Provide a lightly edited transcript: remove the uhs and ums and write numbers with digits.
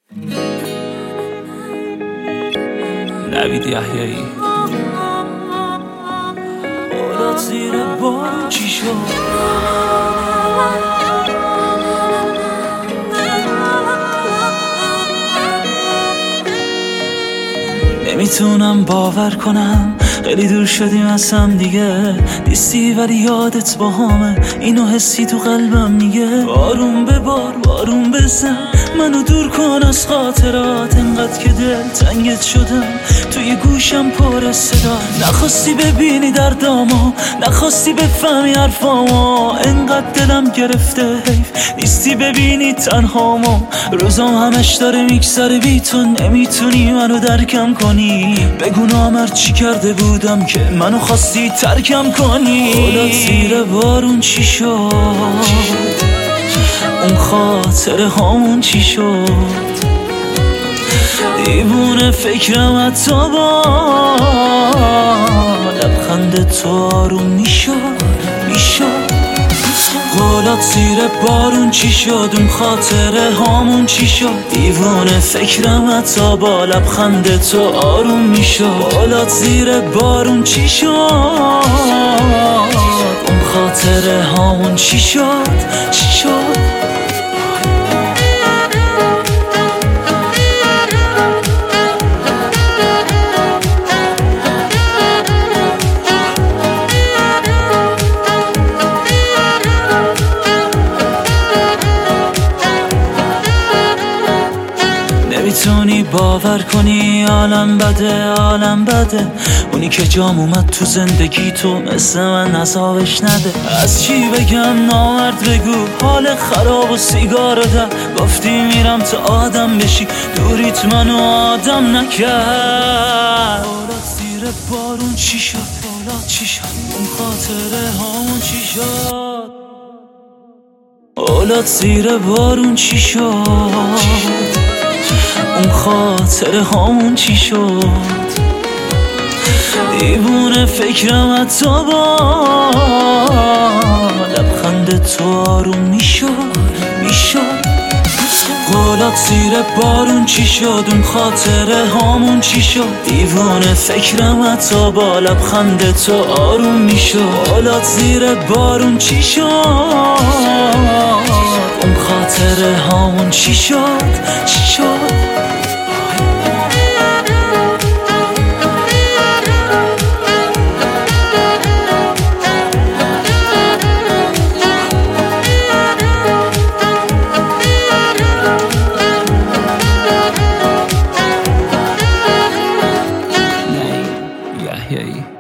نوید یحیایی اولاد زیر بارون چی شد؟ نمیتونم باور کنم خیلی دور شدیم از هم دیگه، نیستی ولی یادت با همه اینو حسی تو قلبم میگه. بارون به بار بارون بزن منو دور کن از خاطرات، انقدر که دل تنگت شدم توی گوشم پر صدا. نخواستی ببینی دردامو، نخواستی بفهمی حرفامو، انقدر دلم گرفته حیف نیستی ببینی تنهامو. روزام همش داره میگذره بی تو، نمیتونی منو درکم کنی. بگو نامر چی کرده بودم که منو خواستی ترکم کنی. اولاد زیر بارون چی شد؟ اون خاطره هامون چی شد؟ دیوونه فکرم حتی با لبخند تو آروم میشد. قولات زیر بارون چی شد؟ اون خاطره هامون چی شد؟ دیوونه فکرم حتی با لبخند تو آروم میشد. قولات زیر بارون چی شد؟ اون خاطره هامون چی شد؟ نمیتونی باور کنی عالم بده، اونی که جام اومد تو زندگی تو مثل من عذابش نده. از چی بگم نامرد بگو، حال خراب و سیگارو ده. گفتی میرم تا آدم بشی، دوریت منو آدم نکرد. اولاد زیر بارون چی شد؟ اولاد چی شد؟ اون خاطره هامون چی شد؟ اولاد زیر بارون چی شد؟ اون خاطره هامون چی شد؟ دیوونه فکرم حتی با لبخند تو آروم میشد. قولات زیر بارون چی شد؟ اون خاطره هامون چی شد؟ دیوونه فکرم حتی با لبخند تو آروم میشد. قولات زیر بارون چی شد؟ اون خاطره هامون چی شد؟ Yahya.